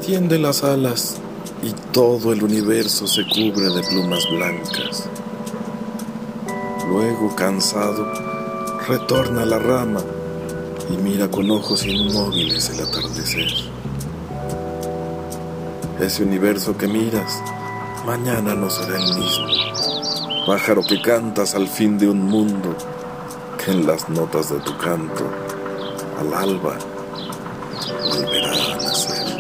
Tiende las alas y todo el universo se cubre de plumas blancas. Luego, cansado, retorna a la rama y mira con ojos inmóviles el atardecer. Ese universo que miras, mañana no será el mismo. Pájaro que cantas al fin de un mundo, que en las notas de tu canto, al alba, volverá a nacer.